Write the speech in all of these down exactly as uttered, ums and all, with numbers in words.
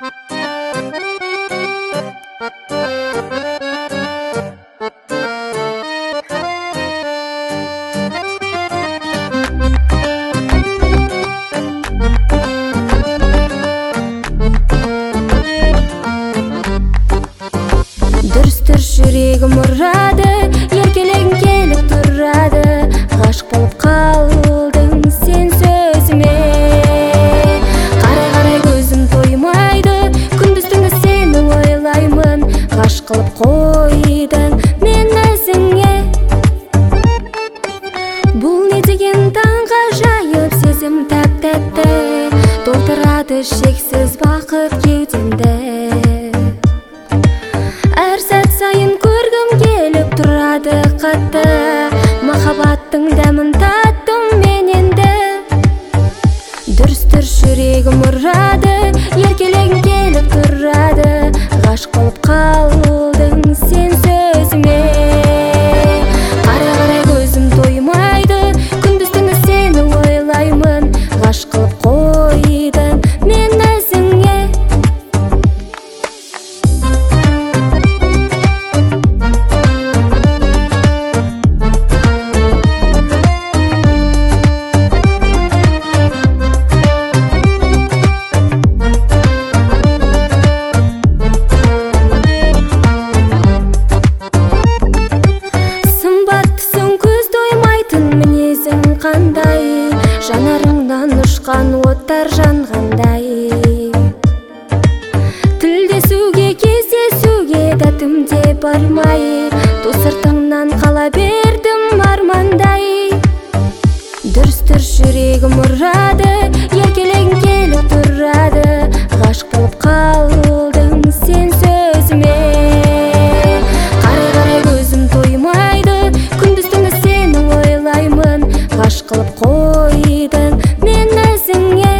Дүрстір жүрегім ұрады, еркелегің келіп тұрады. Ғашық болып қалдың сен сөзіме. Қарай-қарай көзім тоймайды, күндіз-түні сені ойлаймын. Ғашық қылып қойдың мен өзіңе. Бұл не деген таңғажайып сезім тәп-тәтті, толтырады шексіз бақыт кеудемді. Әр сәт сайын көргім келіп тұрады қатты, махаббаттың дәмін таттым мен енді. Дүрстір жүрегім ұрады, еркелегің келіп тұрады. Ғашық болып қалдың сен сөзіме. Қарай-қарай көзім тоймайды, күндіз-түні сені ойлаймын. Ғашық қылып қойдың мен өзіңе. Қандай жанарыңнан ұшқан оттар жанғандай, тілдесуге кездесуге дәтім де бармай, ту сыртыңнан қала бердім армандай. Дүрстір жүрегім ұрады, еркелегің келіп тұрады. Ғашық болып қалдың сен сөзіме. Қарай-қарай көзім тоймайды, күндіз-түні сені ойлаймын. Ғашық қылып қойдың мен өзіңе.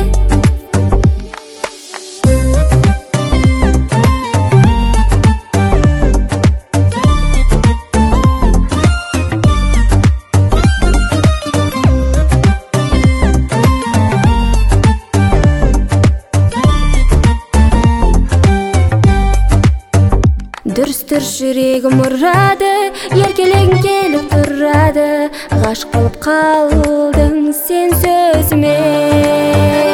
Дүрстір жүрегім ұрады, еркелегің келіп тұрады. Ғашық болып қалдың сен сөзіме.